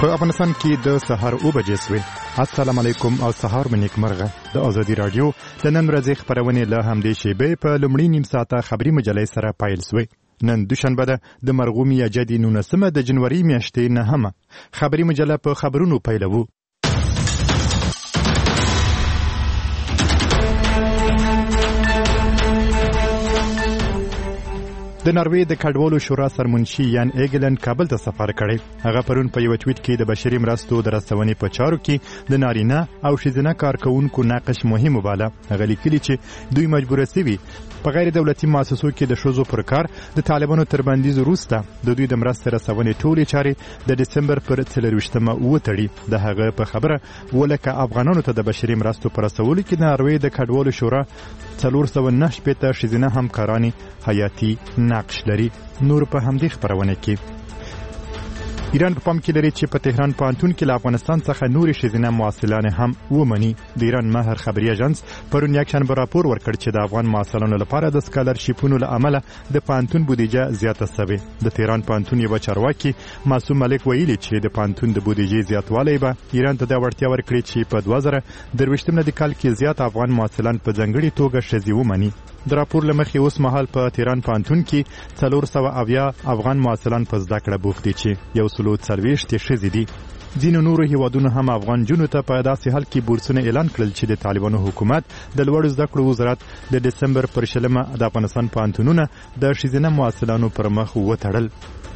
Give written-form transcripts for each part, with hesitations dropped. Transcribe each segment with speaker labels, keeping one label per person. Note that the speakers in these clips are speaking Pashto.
Speaker 1: په افغانستان کې د سهار 9 بجې شوې. السلام علیکم او سهار مو نیکمرغه. د ازادي رادیو د نن ورځې خبرونه له همدې شیبې په لومړي نیم ساعته خبري مجلې سره پیل شوې. نن دوشنبه ده د مرغوم یا جدي 19 د جنوري میاشتې نه هم خبري مجله په خبرونو پیلوو. د ناروې د کډوالو شورا سرمنشي یان ایګلن کابل ته سفر کړی. هغه پرون په یو ټویټ کې د بشري مرستو د رسونې په چارو کې د نارینه او ښځینه کارکونکو نقش مهم وباله. هغه لیکلي چې دوی مجبور شوي په غیر دولتي مؤسسو کې د ښځو پر کار د طالبانو تر بندیز وروسته د دوی د مرستې رسونې ټولې چارې د ډسمبر پر 24مه وتړي. د هغه په خبره ولکه افغانانو ته د بشري مرستو پر رسولو کې د ناروې د کډوالو شورا 409 ښځینه همکارانې حیاتي نقش لري. نور په همدې خبرونه کې ایران په پام کې لري چې په تهران پوهنتون کې له افغانستان څخه نورې ښځینه محصلانې هم ومني. د ایران ماهر خبري اژانس پرون یکشنبه راپور ورکړ چې د افغان محصلانو لپاره د سکالرشیپونو له امله د پوهنتون بودیجه زیاته شوې. د تهران پوهنتون یو چارواکي معصوم ملک ویلي چې د پوهنتون د بودیجې زیاتوالی به ایران ته د وړتیا ورکړي چې په 2023 میلادي کال کې زیات افغان محصلان په ځانګړي توګه ښځې ومني. د راپور لمخې اوس مهال په تهران پوهنتون کې 470 افغان محصلان په زده کړه بوخت دي چې 140 ښځې دي. ځینو نورو هیوادونو هم افغان جنو ته په داسې حال کې بورسونه اعلان کړل چې د طالبانو حکومت د لوړو زده کړو وزارت د ډسمبر پر 20مه د افغانستان پوهنتونونه د ښځینه محصلانو پر مخ وتړل.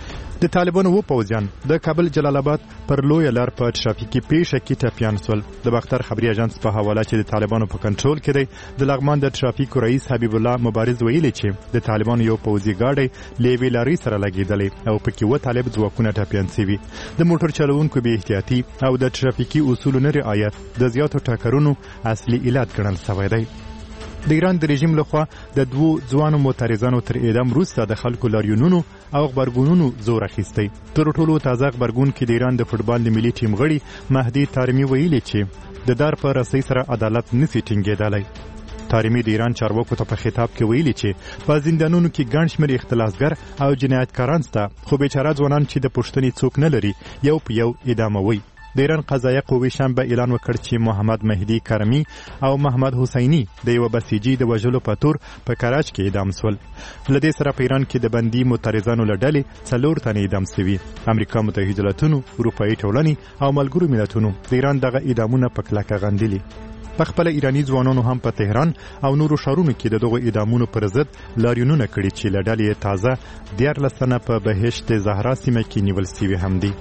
Speaker 1: د طالبانو پوځیان د کابل جلال آباد پر لوی لار په ترافیکي پیښه کې ټپیان شول. د باختر خبري اژانس په حواله چې د طالبانو په کنټرول کې دی د لغمان د ترافیکو رئیس حبیب الله مبارز ویلي چې د طالبانو یو پوځي ګاډی لیوی لاري سره لګیدلې او پکې و طالب ځواکونه ټپیان شوي. د موټر چلوونکو بې احتیاطي او د ترافیکي اصولو نه رعایت د زیاتو ټکرونو اصلي علت ګڼل شوی دی. د ایران د رژیم لخوا د دوو ځوانو معترضانو تر اعدام وروسته د خلکو لاریونونو او غبرګونونو زور اخیستی. تر ټولو تازه غبرګون کې د ایران د فوټبال د ملي ټیم غړي مهدي طارمی ویلي چې د دار په رسۍ سره عدالت نشي ټینګېدلی. طارمی د ایران چارواکو ته په خطاب کې ویلي چې په زندانونو کې ګڼ شمېر اختلاسګر او جنایتکاران شته خو بیچاره ځوانان چې د پوښتنې څوک نه لري یو په یو اعداموي. د ایران قضایه قوې شنبه اعلان وکړ چې محمد مهدي کرمی او محمد حسینی د یو بسیجي د وژلو په تور په کراچ کې اعدام شول. له دې سره په ایران کې د بندي معترضانو له ډلې 4 تنه اعدام شوي. امریکا متحده ایالاتونو، اروپایي ټولنې او ملګرو ملتونو د ایران دغه اعدامونه په کلکه غندلي. په خپل ایرانی ځوانانو هم په تهران او نورو ښارونو کې د دغو اعدامونو پر ضد لاریونونه کړي چې له ډلې تازه 14 تنه په بهشت زهرا سیمه کې نیول شوي هم دي.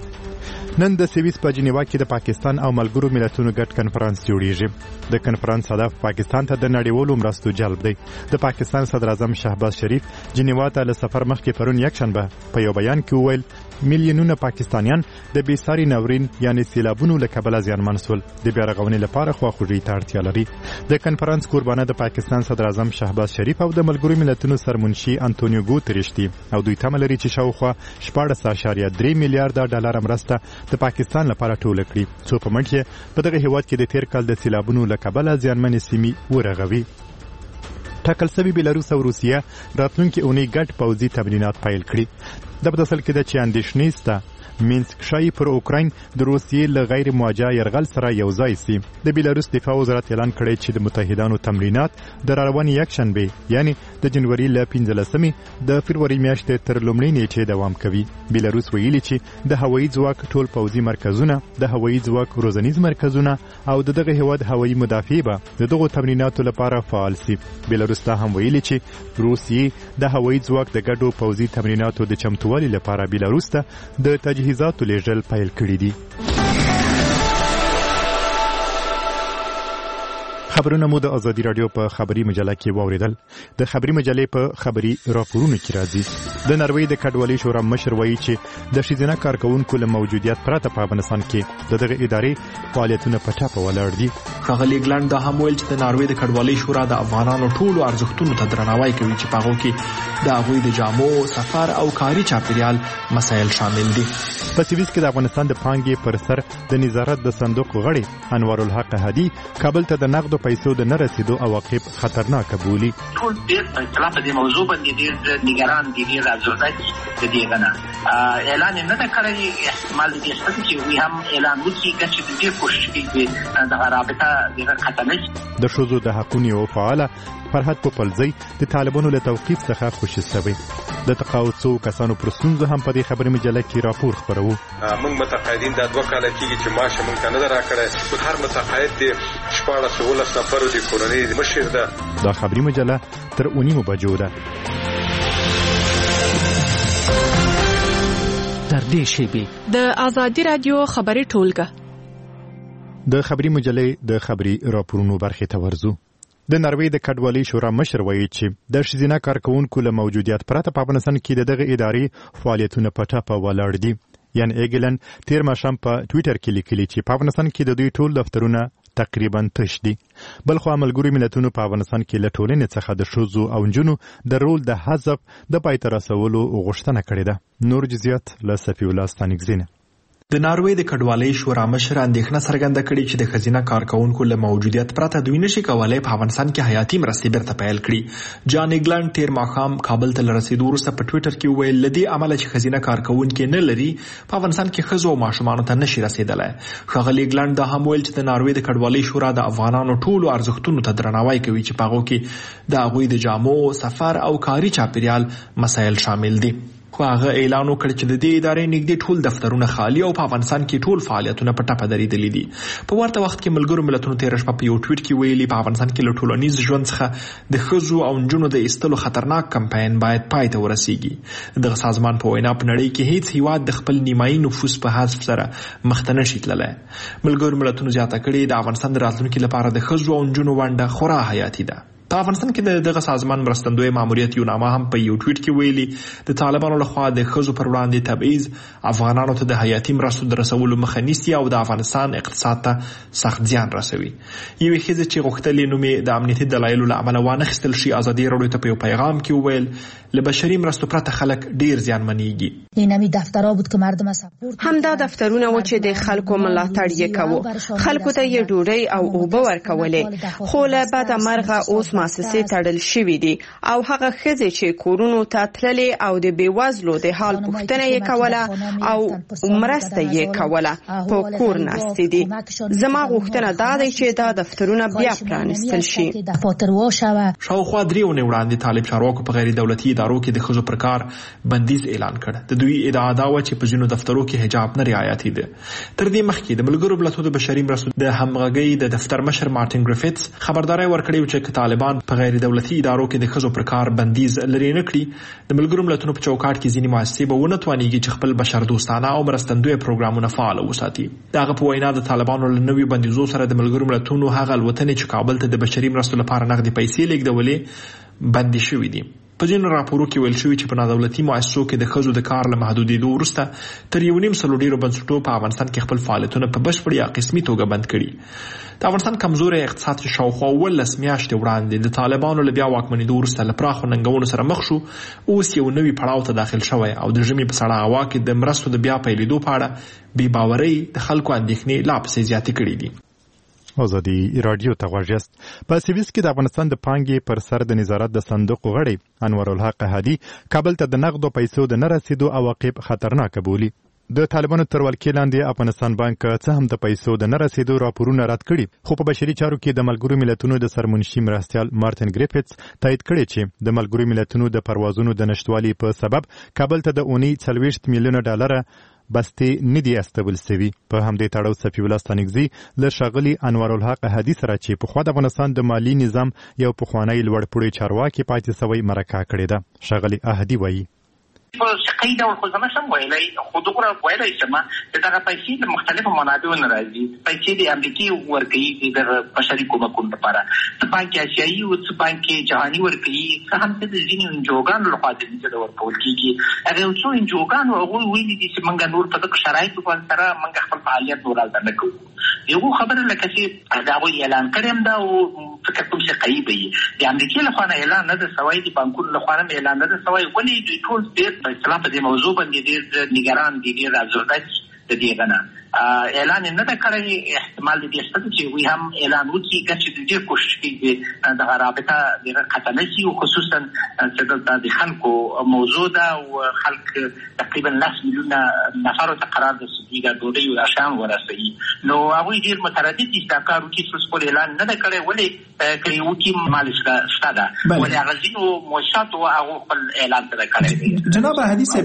Speaker 1: نن د سویس په جنیوا کې د پاکستان او ملګرو ملتونو ګډ کنفرانس جوړیږي. د کنفرانس هدف پاکستان ته د نړیوالو مرستو جلب دی. د پاکستان صدر اعظم شهباز شریف جنیوا ته له سفر مخکې پرون یکشنبه په یو بیان کې وویل میلیونونه پاکستانیان د بیساري ناورین یعنی سیلابونو له کبله زیانمن شول. د بیا رغونې لپاره خواخوږۍ ته اړتیا لري. د کنفرانس قربانه د پاکستان صدر اعظم شهباز شریف او د ملګرو ملتونو سرمنشي انټونیو ګوتریش دي او دوی تمه لري چې شاوخوا 14.3 میلیارډ ډالر مرسته د پاکستان لپاره ټوله کړي څو په منځ کې په دغه هیواد کې د تیر کال د سیلابونو له کبله زیانمنې سیمې ورغوي. ټاکل شوي بیلاروس او روسیه راتلونکي اونۍ ګډ پوځي تمرینات پیل کړي. د په داسل کې د چې اندېښنې شته مینسک ښایي پر اوکراین د روسیې له غیر موجه یرغل سره یو ځای سي. د بیلاروس دفاع وزارت اعلان کړی چې د متحدانو تمرینات د راروانې یکشنبې یعنی د جنوري له 15مې د فبروري میاشتې تر لومړۍ نیټې دوام کوي. بیلاروس ویلي چې د هوایي ځواک ټول پوځي مرکزونه، د هوایي ځواک روزنیز مرکزونه او دغه هیواد هوایي مدافع به د دغو تمریناتو لپاره فعال سي. بیلاروس ته هم ویلي چې روسیې د هوایي ځواک د ګډو پوځي تمریناتو د چمتووالي لپاره بیلاروس ته د تجهیزاتو لیږل پیل کړي دي. خبرونه مو د ازادي رادیو په خبري مجله کې واوریدل. د خبري مجلې په خبري راپورونو کې راځي د ناروې د کډوالۍ شورا مشر وایي چې د ښځینه کارکونکو له موجودیت پرته په افغانستان کې دغه ادارې فعالیتونه په ټاپه ولاړ دي.
Speaker 2: ښاغلي ګلند دا هم ویل چې د ناروې د کډوالۍ شورا د افغانانو ټولو ارزښتونو ته درناوی کوي چې په هغو کې د هغوی د جامو، سفر او کاري چاپیریال مسایل شامل دي.
Speaker 1: په سویس کې د افغانستان د پانګې پر سر د نظارت د صندوق غړي انوار الحق هادي کابل ته د نقدو پیسو د نه رسیدو عواقب خطرناک بولي.
Speaker 3: ټول ډېر په اصطلاح په دې موضوع باندې ډېر نگران دي، ډېر ازرده دي د دې نه اعلان نه ده کړی. احتمال دې شته چې وي هم اعلان وکړي چې دې کوشش کوي د رابطه د ختم شي.
Speaker 1: د ښځو د حقونو یو فعال فرحت پوپلزی د طالبانو له توقیف څخه خوشی شوی. د تقاعد څو کسانو پر ستونزو هم په دې خبري مجله کې راپور خپروو.
Speaker 4: موږ متقاعدین د 2 کال کېږي چې معاش موږ ته نه راکړی. هر متقاعد د 14 نفرو د کورنۍ د مشر ده.
Speaker 1: دا خبري مجله تر 9 بجو ده.
Speaker 5: تر دې شی
Speaker 6: د آزادي رادیو خبري ټولګه
Speaker 1: د خبري مجلې د خبري راپورونو برخې ته ورزو. د ناروې د کډوالۍ شورا مشر وایي چې د ښځینه کارکونکو له موجودیت پرته په افغانستان کې دغه ادارې فعالیتونه په ټاپه ولاړ دي. یان ایګلن تیر ماښام په ټویټر کې لیکلي چې په افغانستان کې د دوی ټول دفترونه تقریبا تش دي. بلخو ملګرو ملتونو په افغانستان کې له ټولنې څخه د ښځو او نجونو د رول د حذف د پای ته رسولو غوښتنه کړې ده. نور جزئیات له صفی الله ستانکزینه.
Speaker 2: د ناروې د کډوالۍ شورا مشر اندېښنه څرګنده کړې چې د ښځینه کارکونکو له موجودیت پرته دوی نشي کولای په افغانستان کې حیاتي مرستې بیرته پیل کړي. جان ایګلند تیر ماښام کابل ته رسیدو وروسته په ټویټر کې ویل لدی عمله چې ښځینه کارکونکو نه لري په افغانستان کې ښځو او ماشومانو ته نشي رسیدلای. ښاغلي ایګلند دا هم ویل چې د ناروې د کډوالۍ شورا د افغانانو ټولو ارزښتونو ته درناوی کوي چې په هغه کې د هغوی د جامو، سفر او کاري چاپیریال مسایل شامل دي. خو هغه اعلان وکړ چې د دې ادارې نږدې ټول دفترونه خالی او په افغانستان کې ټول فعالیتونه په ټاپه درېدلي دي. په ورته وخت کې ملګرو ملتونو تیر شپه په یو ټویټ کې ویلي په افغانستان کې له ټولنیز ژوند څخه د ښځو او نجونو د ایستلو خطرناک کمپاین باید پای ته ورسیږي. دغه سازمان په وینا په نړۍ کې هیڅ هیواد د خپل نیمایي نفوس په حذف سره مخ ته نشي تللی. ملګرو ملتونو زیاته کړې د افغانستان د راتلونکي لپاره د ښځو او نجونو ونډه خورا حیاتي ده. په افغانستان کې دغه سازمان مرستندوی ماموریت یونامه هم په یو ټویټ کې ویلي د طالبانو لخوا د ښځو پر وړاندې تبعیض افغانانو ته د حیاتي مرستو د رسولو مخه نیسي او د افغانستان اقتصاد ته سخت زیان رسوي. یوې ښځې چې غوښتلې نوم یې د امنیتي دلایلو له امله وانخیستل شي ازادي راډیو ته په یو پیغام کې وویل له بشري مرستو پرته خلک ډیر زیانمنېږي.
Speaker 6: همدا دفترونه و چې د خلکو ملاتړ یې کوو، خلکو ته یې ډوډۍ او اوبه ورکولې، خو له بده مرغه اوس مؤسسې تړل شوې دي او هغه ښځې چې کورونو ته تللې او د بېوزلو د حال پوښتنه یې کوله او مرسته یې کوله په کور ناستې دي. زما غوښتنه دا دی چې دا دفترونه بیا پرانیستل شي.
Speaker 2: شاوخوا 3 اونۍ وړاندې طالب چارواکو په غیر دولتي ادارو کې د ښځو پر کار بندیز اعلان کړ. د دوی ادعا دا و چې په ځینو دفترو کې حجاب نه رعایت دی. تر دې مخکې د ملګرو ملتونو د بشري مرستو د همغږۍ د دفتر مشر مارټین ګریفټس خبرداري ورکړې چې طالبان په غیر دولتي ادارو کې د ښځو پر کار بندیز لري نه کړي، د ملګرو ملتونو په چوکاټ کې ځینې مؤسسې به ونه توانیږي چې خپل بشردوستانه او مرستندوی پروګرامونه فعال وساتي. دغه په وینا د طالبانو له نویو بندیزونو سره د ملګرو ملتونو هغه الوتنې چې کابل ته د بشري مرستو لپاره نغدي پیسې لیږدولې بندي شوې دي. په ځینو راپورو کې ویل شوي چې په نادولتي مؤسسو کې د ښځو د کار له محدودېدو وروسته تر 1.5 سلو ډیرو بنسټونو په افغانستان کې خپل فعالیتونه په بشپړ یا قسمي توګه بند کړي. د افغانستان کمزوري اقتصاد چې شاوخوا 18 میاشتې وړاندې د طالبانو له بیا واکمنېدو وروسته له پراخو ننګونو سره مخ شو، اوس یو نوي پړاو ته داخل شوی او د ژمي په سړه هوا کې د مرستو د بیا پیلېدو په اړه بې باورۍ د خلکو اندېښنې لا پسې زیاتې کړې دي.
Speaker 1: آزادي رادیو ته غوږ یاست. په سویس کې د افغانستان د پانګې پر سر د نظارت د صندوق غړی انور الحق هادي کابل ته د نقدو پیسو د نه رسیدو عواقب خطرناک بولي. د طالبانو تر ولکې لاندې افغانستان بانک څه هم د پیسو د نه رسیدو راپورونه رد کړي، خو په بشري چارو کې د ملګرو ملتونو د سرمنشي مرستیال مارټین ګریفټس تایید کړی چې د ملګرو ملتونو د پروازونو د نشټوالي په سبب کابل ته د اونۍ 40 میلیونه ډالر بستې نه دي استول سوي. په همدې تړاو صفی الله ستانکزی له ښاغلي انور الحق هادي سره چې پخوا د افغانستان د مالي نظام یو پخوانی لوړپوړی چارواکي پاتې سوی مرکه کړې ده. ښاغلي هادي وایي
Speaker 3: په شقي ډول خو زما سم ویلی، خو دغه ویلی چې ما دغه پیسې د مختلفو منابعو نه راځي. پیسې د امریکې ورکوي د بشري کومکونو لپاره، څه بانک اسیایي او څه بانک جهاني ورکوي، څه هم د ځینې انجوګانو لخوا د دې ورکول کېږي. هغه څو انجوګانو هغوی ویلي دي چې موږ نور په دغه شرایطو باندې سره موږ خپل فعالیت نور هلته نه کوو. یو خبره لکه چې دا هغوی اعلان کړی هم ده او فکر کوم چې قیب وي. د امریکې لخوا نه اعلان نه ده سوی، د بانکونو لخوا هم اعلان نه ده سوی. ولې دوی ټول ډېر په اصطلاح په دې موضوع باندې ډېر نگران دي، ډېر ازرده دي د دې غنه اعلان نه دا کړی احتمال دې شته چې وي هم اعلان وکړي چې د دې کوشش کوي د رابطه د قطنه سي او خصوصا چې د خلکو موضوع ده او خلک تقریبا 10 میلیون نفر ته قرار د سیګا ډوډۍ او اشام ورسوي نو هغه ډیر متردد دي چې کارو کې څه اعلان نه کړي ولې کړي وکي مالش شته ولې هغه ځینو موشات او هغه خپل اعلان نه کړي.
Speaker 2: جناب حدیث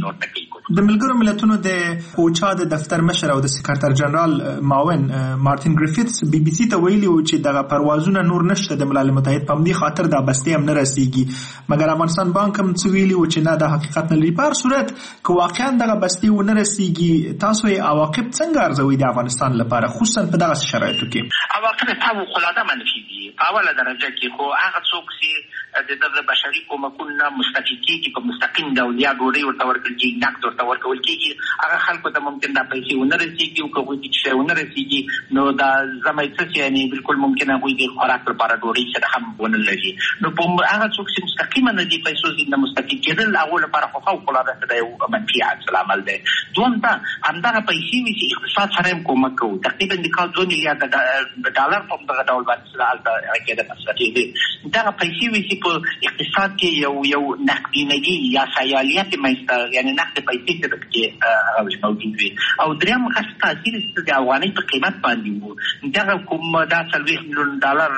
Speaker 2: د ملګرو ملتونو د اوچا د دفتر مشر او د سکرټر جنرال معاون مارټین ګریفیتس بي بي سي ته ویلي و چې دغه پروازونه نور نشته د ملل متحد په همدې خاطر دا بستې هم نه رسیږي مګر افغانستان بانک هم څه ویلي و چې نه د حقیقت نه لري په صورت که واقعا دغه بستې و نه رسیږي تاسو یې عواقب څنګه ارزوي د افغانستان لپاره خصوصا په دغه شرایطو کې؟
Speaker 3: عواقب فوق‌العاده منفي دي. په اوله درجه کې خو هغه څوک چې د بشري کومکونو مستفید کیږي په مستقیم ډول یا ډوډۍ ورته ورکړل کیږي نقد ورته ورکول کیږي هغه خلکو ته ممکن دا پیسې ونه رسیږي او کوم چې ونه رسیږي نو دا زمایت څه یعنی بالکل ممکن هغه د خوراک لپاره ډوډۍ چې هم ونه لري نو په هغه څوک چې مستقیما نه دي پیسو زینه مستفید کېدل هغه لپاره خو فوق‌العاده د یو منفي عمل دی. دوم دا همدغه پیسې چې اقتصاد سره کومک کوي تقریبا د کال 2 میلیارډ ډالر په دغه ډول باندې راکېده مصرفي دي دا پیسې چې په اقتصاد کې یو نقدینګي یا سیالیت مېسته یعنی نقد پیسې چې موجود وي او دریم خاص تاثیر د افغاني په قیمت باندې وو دا کوم دا 30 میلیون ډالر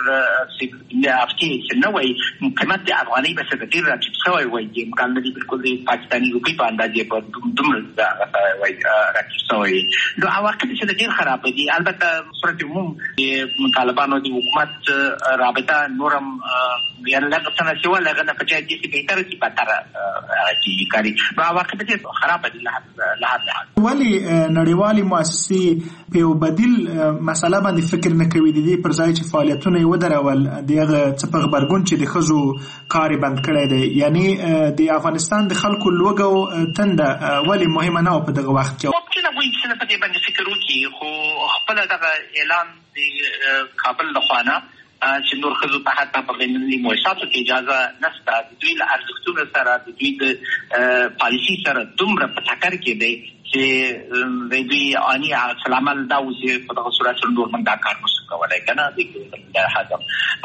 Speaker 3: چې افتی نو وي قیمت د افغاني په څیر ډیر راټیټ شوی وي چې امکان لري بالکل د پاکستاني روپی په اندازې په دومره وي راټیټ شوی نو عواقب چې ډیر خراب دي. البته صورت عموم د طالبانو د حکومت رابطه نورم یعنی لکه څنګه چې ولغه نه پچای دي چې بهتر شي پاتره چې کاری نو عواقب دې خراب دي له
Speaker 2: ولی نړیوالي مؤسسې په بدیل مسله باندې فکر نه کوي د دې پر ځای چې فعالیتونه یې ودرول دغه څه په خبرګون چې د خزو کار بند کړی دی یعنی د افغانستان د خلکو لوګو تنده ولی مهمه نه په دغه وخت کې
Speaker 3: ممکن وي چې په دې باندې فکر وکړي خو خپل دغه اعلان د کابل لخوانه چې نور خزو په حتی په غنلي موسساتو کې اجازه نشته د دوی له ارزښتونو سره د دوی د پالیسي سره دومره په ټکر کې دی چې د دوی اني سلامل دا چې په دغه صورت نور من دا کار نشي کولای کنه د حاکم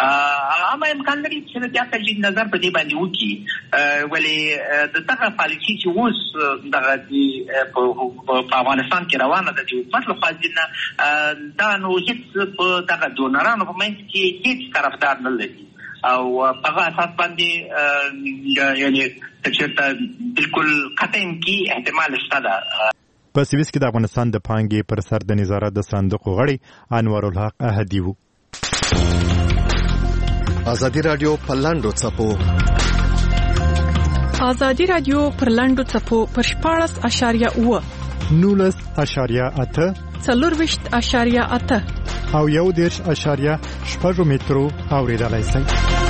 Speaker 3: اما امکان لري چې د تجدید نظر په دې باندې وکړي ولی د دغه پالیسي چې اوس دغه په افغانستان کې روانه ده چې په خپل ځینه دا نو هیڅ په دغه ډونرانو په منځ کې هیڅ طرفدار نه لري او په اساس باندې یعنی چې بالکل قطعاً کې احتمال شته.
Speaker 1: په سویس کې د افغانستان د پانګې پر سر د نظارت د صندوق غړي انور الحق احدی وو.
Speaker 5: ازادي رادیو په لاندو چپو
Speaker 7: ازادي رادیو پر لاندو چپو پر 14.8
Speaker 1: 19.8
Speaker 7: 40.8
Speaker 1: او 1.8 مترو اوریدلای شئ.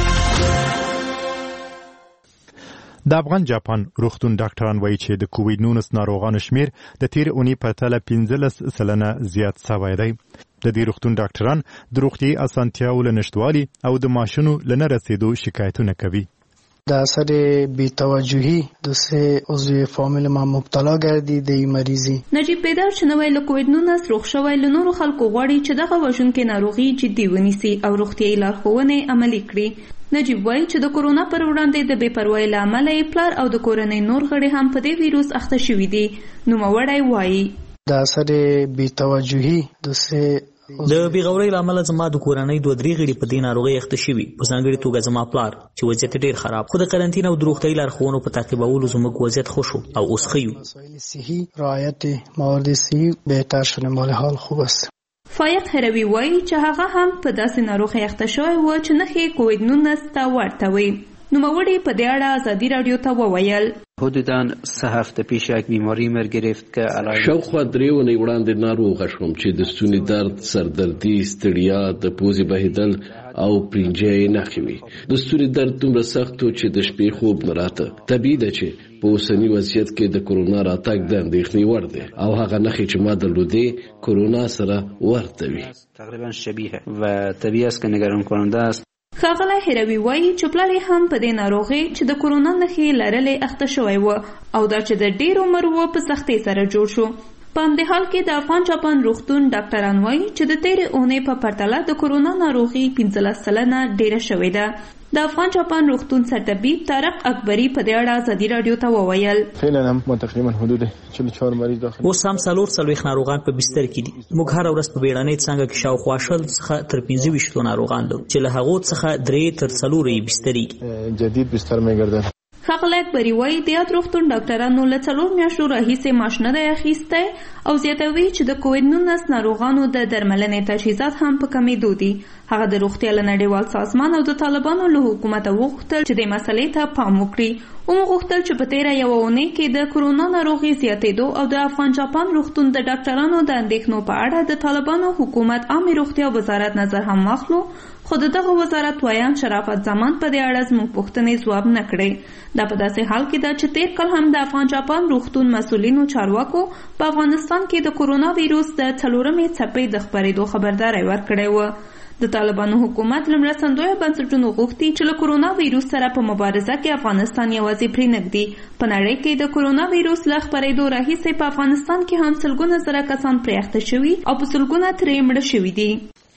Speaker 1: د افغان جاپان روغتون ډاکټران وایي چې د کووډ 19 ناروغانو شمیر د تیر اونۍ په پرتله 15% زیات شوی دی. د دې روغتون ډاکټران د روغتي اسانتیاو له نشټوالي او د ماشینو له نه رسیدو شکایتونه کوي.
Speaker 8: در اثر بی‌توجهی دوسه عضو فامیل ما مبتلا گردید این مریضی.
Speaker 9: نجیب پدر شنوای له کووډ 19 روغ شوی له نورو خلکو غواړي چې دغه وژونکې ناروغي جدي ونیسي او روغتیايي لارښوونې عملي کړي. نجیب وایي چې د کورونا پر وړاندې د بې پروایۍ له امله یې پلار او د کورنۍ نور غړي هم په دې ویروس اخته شوي دي. نوموړی وایي
Speaker 8: در اثر بی‌توجهی دوسه
Speaker 10: د بیغورۍ له امله زما د کورنۍ 2-3 غړي په دې ناروغۍ اخته شوي په ځانګړې توګه زما پلار چې وضعیت ډېر خراب خو د قرنطین او د روغتیايي لارښوونو په تعقیبولو زموږ وضعیت ښه شو او اوس ښه یو.
Speaker 8: صحي رعایت موارد صحي بهتر شده مال حال خوب است.
Speaker 9: فایق هروي وایي چې هغه هم په داسې ناروغۍ اخته شوی و چې نښې کووډ 19 ته ورته وي. نوموړی په دې اړه ازادي رادیو ته وویل
Speaker 11: حدوداً 3 هفته پیش یک بیماری مر گرفت که
Speaker 12: شاوخوا 3 اونۍ وړاندې ناروغه شوم چې د ستوني درد، سردردي، ستړیا، د پوزې بهیدل او پرنجۍ نښې وي. د ستوني درد دومره سخت و چې د شپې خوب نه راته. طبیعي ده چې په اوسني وضعیت کې د کرونا راتګ د اندېښنې وړ دی او هغه نښې چې ما درلودې کرونا سره ورته وي.
Speaker 11: تقریبا شبیه و طبیعي است که نگران کننده است.
Speaker 9: ښاغلی هروي وایي چې پلار یې هم په دې ناروغۍ چې د کرونا نښې لرلې اخته شوی و او دا چې د ډېر عمر و په سختۍ سره جوړ شو. په همدې حال کې د افغان جاپان روغتون ډاکټران وایي چې د تېرې اونۍ په پرتله د کرونا ناروغي 15 سلنه ډېره شوې ده. د افغان جاپان روغتون سرطبیب طارق اکبري په دې اړه ازادي راډیو ته وویل
Speaker 13: فعلا هم تقریبا حدود 44 مریض داخل
Speaker 10: اوس هم 40 ناروغان په بستر کې دي. موږ هر ورځ په بیړنۍ څنګه کې شاوخوا شل څخه تر 15 ناروغان لرو چې له هغو څخه 3 تر 4 بسترې
Speaker 13: جدید بستر مې ګرځي.
Speaker 9: ښاغلی اکبري وایي د یاد روغتون ډاکټرانو له 4 میاشتو راهیسې معاش نه دی اخیستی او زیاتوي چې د کووډ-19 ناروغانو د درملنې تجهیزات هم په کمیدو دي. هغه د روغتیا له نړیوال سازمان او د طالبانو له حکومته وغوښتل چې د مسلې ته پام وکړي. وغوښتل چې په تېره یوه اونۍ کې د کرونا ناروغي زیاتېدو او د افغان جاپان روغتون د ډاکټرانو د اندېښنو په اړه د طالبانو حکومت عامې روغتیا وزارت نظر هم واخلو، خو د دغه وزارت ویان شرافت زمان په دې اړه زموږ پوښتنې ځواب نه کړې. دا په داسې حال کې ده چې تېر کال هم د افغان جاپان روغتون مسؤلینو چارواکو په افغانستان کې د کرونا ویروس د 4مې څپې د خپرېدو خبرداری ورکړی و. د طالبانو حکومت له مرستندویه بنسټونو غوښتي چې له کرونا ویروس سره په مبارزه کې افغانستان یوازې پرېنږدي. په نړۍ کې د کرونا ویروس له خپرېدو راهیسې په افغانستان کې هم سلګونه زره کسان پرې اخته شوي او په سلګونه ترې مړه شوي دي.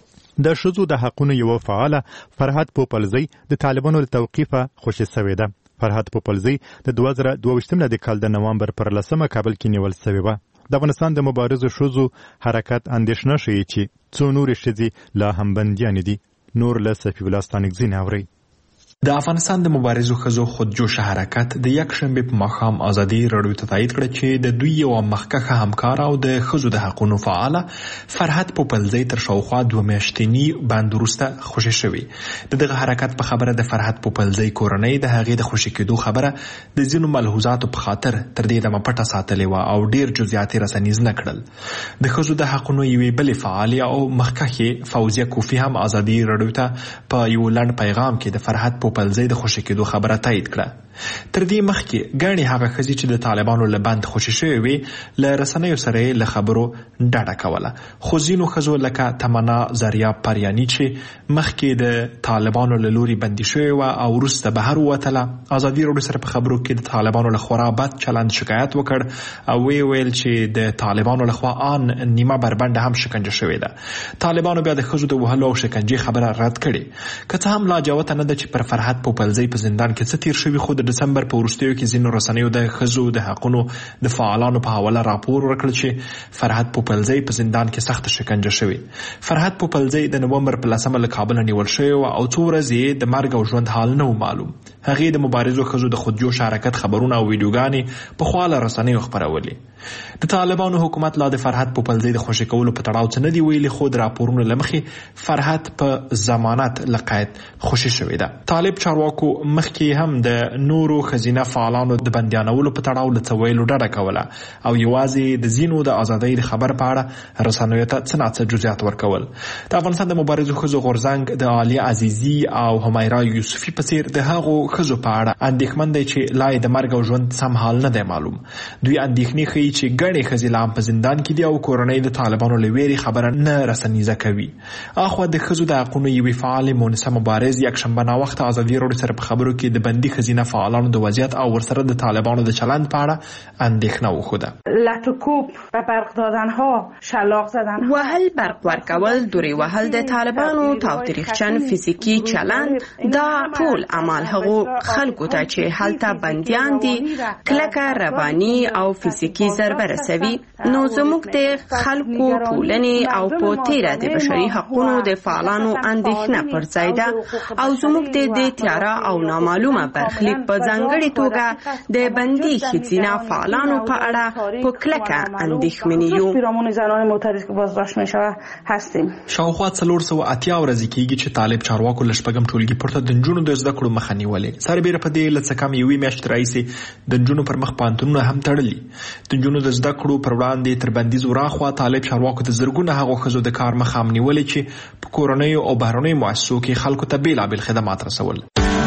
Speaker 1: د ښځو د حقونو یوه فعاله فرحت پوپلزی د طالبانو له توقیفه خوشې شوې ده. فرحت پوپلزی د 2022 کال د نوامبر پر 10 کابل کې نیول شوې وه. د افغانستان د مبارزو ښځو حرکت اندېښنه ښیي چې څو نورې ښځې لا هم بندیانې دي. نور له صفي الله ستانکزي نه اورئ.
Speaker 2: د افغانستان د مبارزو ښځو خودجوشه حرکت د یکشنبې په ماښام ازادي راډیو ته تایید کړه چې د دوی یوه مخکښه همکاره او د ښځو د حقونو فعاله فرحت پوپلزی تر شاوخوا 2 میاشتني بند وروسته خوشې شوې. د دغه حرکت په خبره د فرحت پوپلزی کورنۍ د هغې د خوشې کېدو خبره د ځینو ملحوظاتو په خاطر تر دې دمه پټه ساتلې وه او ډېر جزئیات یې رسنیز نه کړل. د ښځو د حقونو یوې بلې فعالې او مخکښې فوزیه کوفي هم ازادي راډیو ته په یو لنډ پیغام کې د فرحت پوپلزی د خوشې کېدو خبره تایید کړه. تر دې مخکې ګڼې هغه ښځې چې د طالبانو له بند خوشې شوې وې له رسنیو سره یې له خبرو ډډه کوله، خو ځینو ښځو لکه تمنا زریا پریاني چې مخکې د طالبانو له لوري بندي شوې وه او وروسته بهر ووتله، ازادي راډیو سره په خبرو کې د طالبانو له خورا بد چلند شکایت وکړ او ویل چې د طالبانو له خوا ان نیمه بربنډه هم شکنجه شوې ده. طالبانو بیا د ښځو د وهلو او شکنجې خبره رد کړې. که څه هم لا جوته نه ده چې پر فرحت پوپلزی په زندان کې څه تیر شوي، خو د دسمبر په وروستیو کې ځینو رسنیو د ښځو د حقونو د فعالانو په حواله راپور ورکړ چې فرحت پوپلزی په زندان کې سخت شکنجه شوی. فرحت پوپلزی د نومبر په 10 له کابل نیول شوی او څو ورځې د مرګ او ژوند حال نه معلوم. هغې د مبارزو ښځو د خودجوش حرکت خبرونه او ویډیوګانې په خواله رسنیو خپرولې. د طالبانو حکومت لا د فرحت پوپلزی د خوشې کولو په تړاو څه نه دی ویلي، خو د راپورونو له مخې فرحت په ضمانت له قید خوشې شوې ده. طالب چارواکو مخکې هم د نورو ښځینه فعالانو د بندیانولو په تړاو له څه ویلو ډډه کوله او یوازې د ځینو د ازادۍ د خبر په اړه رسنیو ته څه ناڅه جزئیات ورکول. د افغانستان د مبارزو ښځو غورځنګ د عالیه عزیزي او همیرا یوسفي په څیر د هغو ښځو په اړه اندېښمن دی چې لا د مرګ او ژوند سم حال نه دی معلوم. دوی اندېښنې ښیي چې ګڼې ښځې لا هم په زندان کې دي او کورنۍ د طالبانو له ویرې خبره نه رسنیزه کوي. اخوا د ښځو د حقونو یوې فعالې مونسه مبارز یکشنبه ناوخته ازادي راډیو سره په خبرو کې د بندي ښځینه فعالانو د وضعیت او ورسره د طالبانو د چلند په اړه اندېښنه وښوده.
Speaker 14: لاتوکوب و برق دادنها، شلاق زدن،
Speaker 6: وهل، برق ورکول، دوری وهل د طالبانو تاوتریخچن فیزیکی چلند دا ټول اعمال هغو خلکو ته چې هلته بندیان دي کلکه رواني او فیزیکی ضربه رسوي. نو زموږ د خلکو ټولنې او په تیره د بشري حقونو د فعالانو اندېښنه پر ځای ده او زموږ د دې تیاره او نامعلومه برخلیک په ځانګړې توګه د بندي ښځینه فعالانو په اړه په کلکه اندېښمن یو.
Speaker 14: پیرامون زنان معترض که بازداشت میشود هستیم.
Speaker 2: شاوخوا 480 ورځې کېږي چې طالب چارواکو له شپږم ټولګي پورته د نجونو د زده کړو مخه نیولې. سربیره په دې له څه کم یوې میاشتې راهیسې د نجونو پر مخ پوهنتونونه هم تړلي. د نجونو د زده کړو پر وړاندې تر بندیز وراخوا طالب چارواکو د زرګونه هغو ښځو د کار مخه هم نیولې چې په کورنیو او بهرنیو مؤسسو کې خلکو ته بېلابېل خدمات رسول.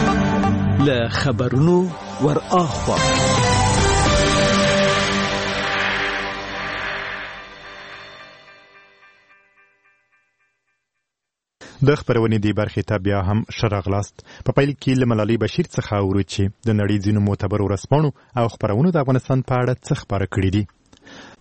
Speaker 5: له خبرونو ور اخوا
Speaker 1: د خبرونې دی برخې ته بیا هم شرغلاست. په پیل کې له ملالۍ بشیر څخه اورو چې د نړۍ ځینو معتبرو ورځپاڼو او خبرونو د افغانستان په اړه څه خبره کړې دي.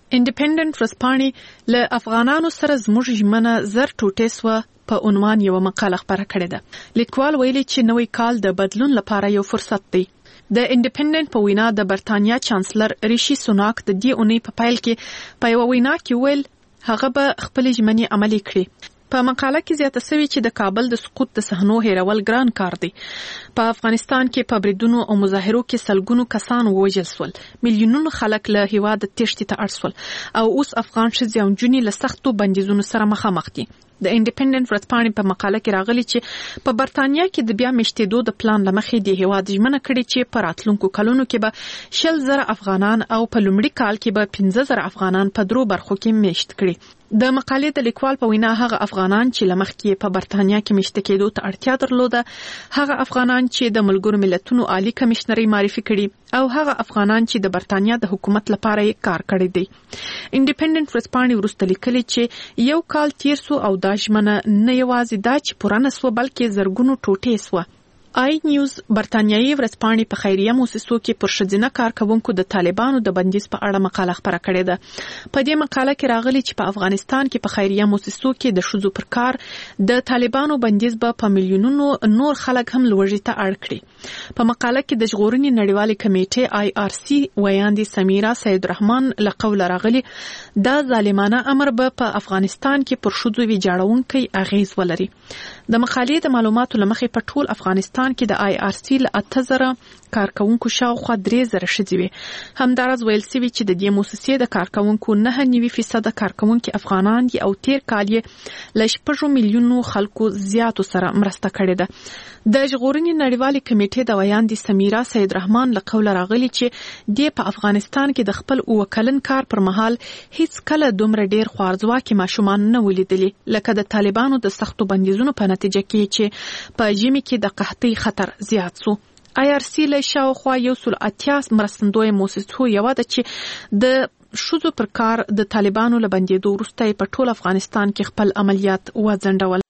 Speaker 7: انډیپندنت ورځپاڼې له افغانانو سره زموږ ژمنه زر ټوټې سوه په عنوان یو مقاله خپره کړې ده. لیکوال ویلي چې نوی کال د بدلون لپاره یو فرصت دی. د انډیپندنت په وینا د برتانیا چانسلر ریشي سوناک د دې اونۍ په پیل کې په یو وینا کې ویل هغه به خپل ژمنې عملي کړي. په مقاله کې زیاته شوی چې د کابل د سقوط د صحنو هیرول ګران کار دی. په افغانستان کې په بریدونو او مظاهرو کې سلګونو کسان ووژل شول، میلیونونو خلک له هیواد تښتې ته اړ شول او اوس افغان ښځې او نجونې له سختو بندیزونو سره مخامخ دي. د انډیپندنت ورځپاڼې په مقاله کې راغلي چې په برتانیا کې د بیا مشتېدو د پلان لمخې د هیواد ژمنه کړې چې په راتلونکو کلونو کې به 100,000 افغانان او په لومړي کال کې به 15,000 افغانان په درو برخو کې میشت کړي. د مقالې د لیکوال په وینا هغه افغانان چې لمخکې په برتانیا کې میشت کېدو ته اړتیا درلوده، هغه افغانان چې د ملګرو ملتونو عالی کمشنري معرفي کړي او هغه افغانان چې د برتانیا د حکومت لپاره یې کار کړی دی. انډیپندنت ورځپاڼې وروسته لیکلي چې یو کال تیر سو او دا ژمنه نه یوازې دا چې پوره نه سوه بلکې زرګونو ټوټې سوه. آی نیوز برتانیایي ورځپاڼې په خیریه موسسو کې پر ښځینه کارکوونکو د طالبانو د بندیز په اړه مقاله خپره کړې ده. په دې مقاله کې راغلي چې په افغانستان کې په خیریه موسسو کې د ښځو پر کار د طالبانو بندیز به په میلیونونو نور خلک هم لوږې ته اړ کړي. په مقاله کې د ژغورنې نړیوالې کمیټې IRC ویاندې سمیرا سید رحمان له قوله راغلي دا ظالمانه امر به په افغانستان کې پر ښځو ویجاړونکی اغیز ولري. د مقالې د معلوماتو لمخې په ټول افغانستان کې د IRC له 8,000 کارکوونکو شاوخوا 3,000 ښځې وي. همداراز ویل شوي چې د دې موسسې د کارکوونکو 9.9% کارکوونکي افغانان دي او تیر کال یې له 6 میلیونو خلکو زیاتو سره مرسته کړې ده. د ژغورنې نړیوالې کمیټې د ویاندې سمیرا سید رحمان له قوله راغلي چې د په افغانستان کې د خپل اوکلن کار پر مهال هیڅ کله دومره ډیر خوارځواکي ماشومان نه ولیدلي لکه د طالبانو د سختو بندیزونو په نتیجه کې چې په ژمي کې د قحطۍ خطر زیات سو. IRC له شاوخوا 180 مرستندوی موسسو یوه ده چې د ښځو پر کار د طالبانو له بندیدو وروسته په ټول افغانستان کې خپل عملیات وځنډول.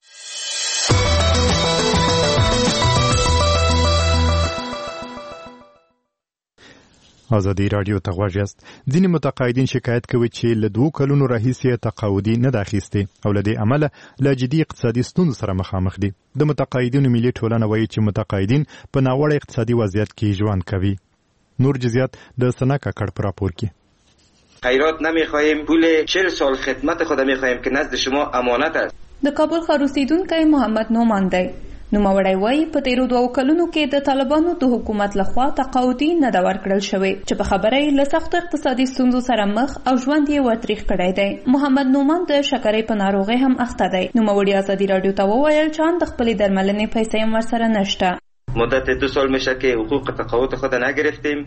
Speaker 1: ازادي رادیو ته غوږ یاست. ځینې متقاعدین شکایت کوي چې له 2 کلونو راهیسې تقاعدي نه ده اخیستې او له دې امله له جدي اقتصادي ستونزو سره مخامخ دي. د متقاعدینو ملي ټولنه وایي چې متقاعدین په ناوړه اقتصادي وضعیت کې ژوند کوي. نور جزئیات د سنا کاکړ په راپور کې.
Speaker 15: خیرات نمیخواهیم، پول 40 سال خدمت خود میخواهیم که نزد شما امانت است.
Speaker 9: د کابل ښار اوسیدونکی محمد نومان دی. نوموړی وایي په تیرو 2 کلونو کې د طالبانو د حکومت لخوا تقاعدي نه ده ورکړل شوې چې په خبره یې له سختو اقتصادي ستونزو سره مخ او ژوند یې ورتریخ کړی دی. محمد نومان د شکرې په ناروغۍ هم اخته دی. نوموړي ازادي رادیو ته وویل چې ان د خپلې درملنې پیسې هم ورسره نشته.
Speaker 15: مدت 2 سال میشه که حقوق تقاعد خود نگرفتیم.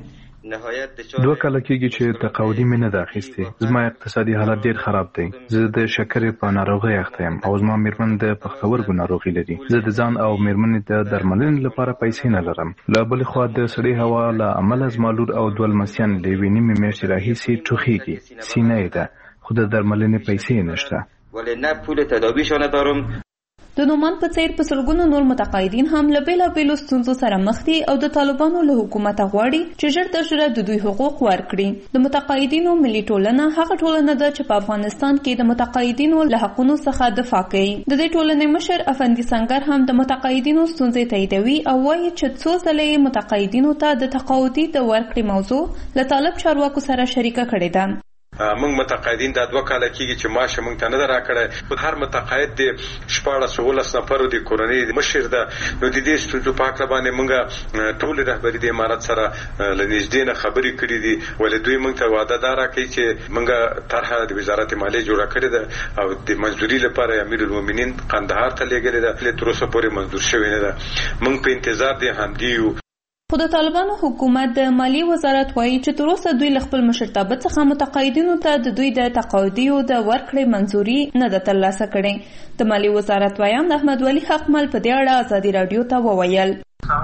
Speaker 16: 2 کاله کېږي چې تقاعدي مې نه ده اخیستې. زما اقتصادي حالت ډېر خراب دی. زه د شکرې په ناروغۍ اخته یم او زما میرمن د پښتورګو ناروغي لري. زه د ځان او میرمنې د درملنې لپاره پیسې نه لرم. له بلې خوا د سړې هوا له امله زما لور او 2 لمسیان له 1.5 میاشتې راهیسې ټوخیږي. سینه یې ده خو د درملنې پیسې نشته.
Speaker 15: ولی نه پول تداویشانه دارم.
Speaker 9: د نومان په څیر په سلګونو نور متقاعدین هم له بیلابیلو ستونزو سره مخ دي او د طالبانو له حکومته غواړي چې ژر تر ژره د دوی حقوق ورکړي. د متقاعدینو ملي ټولنه هغه ټولنه ده چې په افغانستان کې د متقاعدینو له حقونو څخه دفاع کوي. د دې ټولنې مشر افندي سنگر هم د متقاعدینو ستونزې تاییدوي او وایي چې څو ځله متقاعدینو ته د تقاعدي د ورکړې موضوع له طالب چارواکو سره شریکه کړې ده.
Speaker 4: موږ متقاعدین د 2 کاله کېږي چې معاش موږ ته نه ده راکړی. هر متقاعد د 14 نفرو د کورنۍ مشر ده. نو د دې ستونزو په حق باندې موږ ټول رهبري د امارات سره له نږدې نه خبرې کړې دي. ولې دوی موږ ته وعده دا راکړي چې موږ طرحه د وزارت مالیې جوړه کړې ده او د منځوري لپاره امیر المؤمنین قندهار ته لېږلې ده. تر اوسه پورې منظور شوی نه ده. موږ په انتظار دي همدې یو.
Speaker 9: خو د طالبانو حکومت د مالیې وزارت وایي چې تر اوسه دوی له خپل مشرتابه څخه متقاعدینو ته د دوی د تقاعدیو د ورکړې منظوري نه ده ترلاسه کړې. د مالیې وزارت وایند احمد ولي حقمل په دې اړه ازادي رادیو ته وویل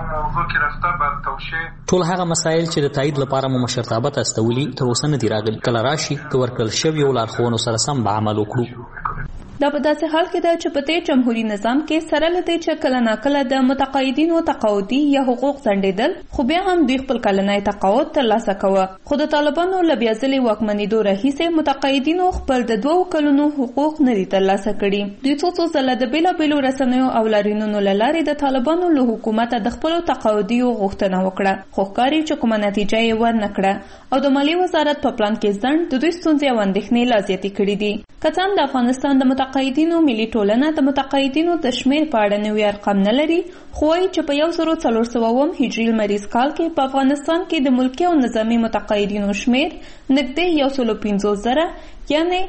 Speaker 10: ټول هغه مسایل چې د تایید لپاره مو مشرتابه ته استولي تر اوسه نه دي راغلي. کله راشي که ورکړل شویو لارښوونو سره سم به عمل وکړو.
Speaker 9: دا په داسې حال کې ده چې په دې جمهوریت نظام کې سره له دې چې کله ناکله د متقاعدینو تقاعدي یا حقوق ځنډېدل، خو بیا هم دوی خپل کلنی تقاعد ترلاسه کوه. خو د طالبانو له بیا ځلې واکمنېدو راهیسې متقاعدینو خپل د 2 کلونو حقوق نه دي ترلاسه کړي. دوی څو ځله د بېلابېلو رسنیو او لاریونونو له لارې د طالبانو له حکومته د خپلو تقاعدیو غوښتنه وکړه، خو ښکاري چې کومه نتیجه یې ورنه کړه او د مالیې وزارت په پلان کې ځنډ د دوی ستونزې او اندېښنې لا زیاتې کړي دي. که څه هم د افغانستان د متقاعدینو ملي ټولنه د متقاعدینو د شمېر په اړه نوي ارقام نه لري، خو وایي چې په 1400 هجري لمریز کال کې په افغانستان کې د ملکي او نظامي متقاعدینو شمېر نږدې 150,000 یعنې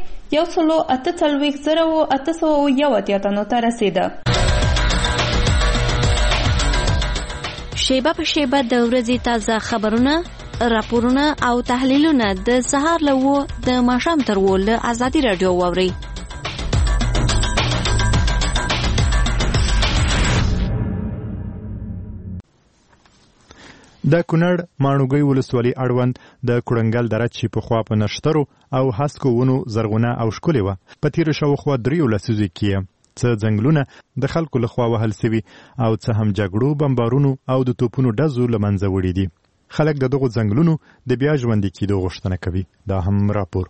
Speaker 9: 148,881 تنو ته رسېده.
Speaker 17: شیبه په شیبه د ورځې تازه خبرونه، راپورونه او تحلیلونه د سهار له 9 د ماښام تر 10 له ازادي رادیو واورئ.
Speaker 1: د کونړ ماڼوګي ولسوالۍ اړوند د کړنګل دره چې په خوا په نشترو او هسکو ونو زرغونه او ښکلې وه، په تېرو شاوخوا 3 لسیزو کې څه ځنګلونه د خلکو لخوا وهل سوي او څه هم جګړو، بمبارونو او د توپونو ډزو له منځه وړي دي. خلک د دغو ځنګلونو د بیا ژوندي کېدو غوښتنه کوي. دا هم راپور.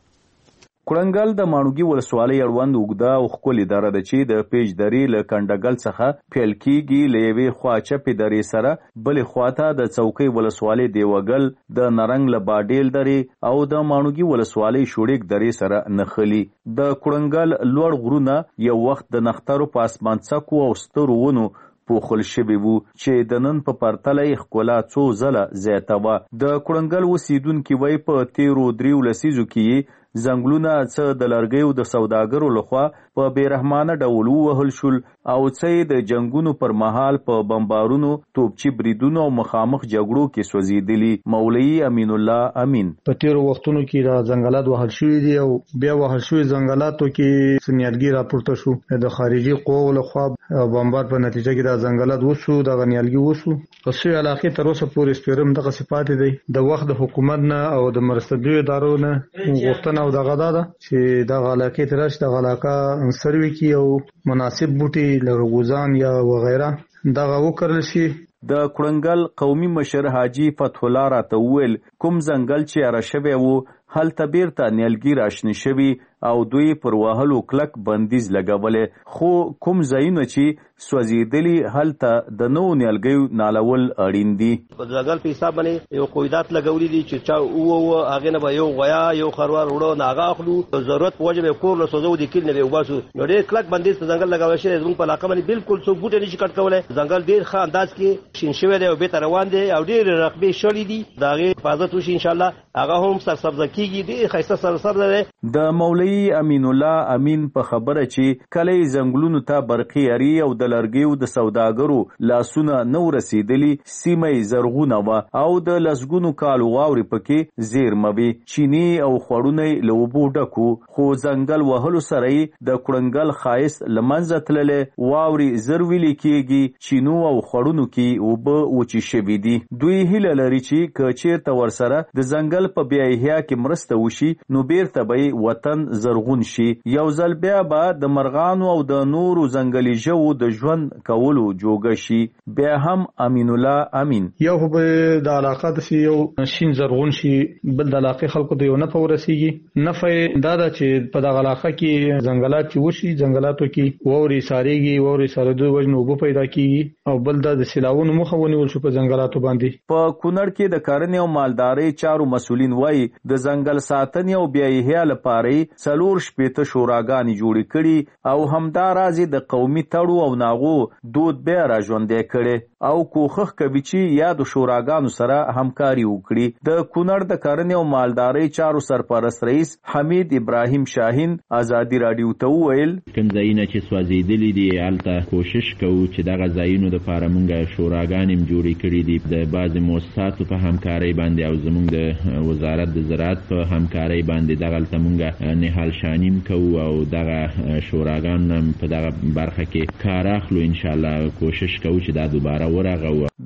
Speaker 18: کړنګل د ماڼوګي ولسوالۍ اړوند اوږده او ښکلې دره ده چې د پیج درې له کنډګل څخه پیل کېږي. له یوې خوا چپې درې سره بلې خواته د څوکۍ ولسوالۍ دیوګل، د نرنګ له باډیل درې او د ماڼوګي ولسوالۍ شوړیک درې سره نښلي. د کړنګل لوړ غرونه یو وخت د نښترو په اسمان څکو او سترو ونو پوښل شوي وو چې د نن په پرتله یې ښکلا څو ځله زیاته وه. د کړنګل اوسیدونکي وایي په تېرو 3 لسیزو کې ځنګلونه څه د لرګیو د سوداګرو لخوا په بېرحمانه ډول ووهل شول او څه د جنګونو پر مهال په بمبارونو، توپچي بریدونو او مخامخ جګړو کې سوځېدلي. مولوي امین الله امین:
Speaker 19: په تېرو وختونو کې را ځنګلات وهل شوي دي او بیا وهل شوي ځنګلاتو کې نیالګي راپورته شو د خارجي قواو لخوا بمبار په نتیجه کې دا ځنګلات وسو، دغه نیالګي وسو. په سوی علاقې تر اوسه پورې سپېرم دغه صفات دی. د وخت د حکومت نه او د مرستندویو ادارو نه غوښتنه او دغه ده چې دغه علاقې ته راشي، دغه علاقه سروي کې او مناسب بوټي لکه ګوزان یا وغیره دغه وکرل شي.
Speaker 18: د کړنګل قومي مشر حاجي فتح الله راته وویل کوم ځنګل چې اره شوی وو هلته بیرته نیالګي راشنه شوي او دوی پر وهلو کلک بندیز لګولې، خو کوم ځایونه چې سوځېدلي هلته د نوو نیالګیو نالول اړین دي.
Speaker 20: په ځنګل په حساب باندې یو قواعد لګولي دي چې چا او هغه نه به یو غیا یو خروار وړو نه هغه اخلو، ضرورت په وجه به کور له سوزو د کیل نه وباسو. نو ډېر کلک بندیز په ځنګل لګول شوی زموږ په علاقه باندې بالکل څو بوټي نشي کټ کولای. ځنګل ډېر ښه انداز کې شین شوی دی او به روان دی او ډېر رقبې شولې دي. دا غي حفاظت وشي ان شاء الله هغه هم سرسبزه کیږي. ډېر ښایسته سرسبزه دی.
Speaker 18: د مولوي امین الله امین په خبره چې کله ځنګلونو ته برقي اری او د لرګیو د سوداګرو لاسونه نو رسیدلی، سیمه زرغونه وه او د لسګونو کالو واوري پکې زیرمه وي. چینی او خوړونه له اوبو ډکو، خو ځنګل وهلو سره د کړنګل ښایست له منځه تللی. واوري زر ویلې کېږي، چینو او خوړونو کې اوبه وچې شوي دي. دوی هیله لري چې که چېرته ورسره د ځنګل په بیا احیا کې مرسته وشي نو بیرته به وطن زرغون شي. یو ځل بیا به د مرغانو او د نورو ځنګلي ژوو د ژوند کولو جوګه شي. بیا هم امین الله امین:
Speaker 19: یو خو به د علاقه داسې یو شین زرغون شي، بل د علاقې خلکو ته یو نفع ورسیږي. نفع دا ده چې په دغه علاقه کې ځنګلات چې وشي، ځنګلاتو کې واورې سارېږي، واورې سارېدو وجه اوبه پیدا کېږي او بل دا د سیلاونو مخه ونیول شو په ځنګلاتو باندې.
Speaker 18: په کونړ کې د کرنې او مالدارۍ چارو مسؤلین وایي د ځنګل ساتنې او بیا احیا لپاره 4 شپېته شوراګانې جوړې کړي او همدا راز د قومي تړو او ناغو دود بیا را ژوندی کړي او کوښښ کوي چې یادو شوراګانو سره همکاري وکړي. د کونړ د کرنې او مالدارۍ چارو سرپرست رئیس حمید ابراهیم شاهین ازادي رادیو ته وویل
Speaker 21: کوم ځایونه چې سوځېدلي دي هلته کوشش کوو چې دغه ځایونو دپاره موږ شوراګانې جوړې کړي دي د بعضې مؤسساتو په همکارۍ باندې او زموږ د وزارت د زراعت په همکارۍ باندې دغلته موږ نهال شانیم کوو او دغه شوراګان په دغه برخه کې کار اخلو. انشاءالله کوشش کوو چې دا دوباره ورغو.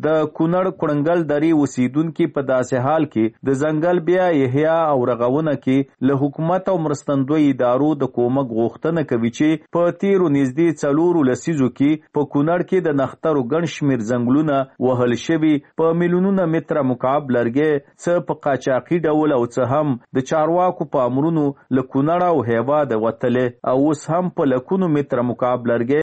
Speaker 18: د کونړ کړنګل درې اوسیدونکو په داسې حال کې د ځنګل بیا احیا او رغونه کې له حکومت او مرستندوی ادارو د کومک غوښتنه کوي چې په تیرو نږدې 4 لسیزو کې په کونړ کې د نخترو ګڼ شمېر ځنګلونه وهل شوي، په میلیونونه متره مکعب لرګي څه په قاچاقي ډول او څه هم د چارواکو په امرونو له کونړ او هیواد وتلې، او اوس هم په لکونو متره مکعب لرګي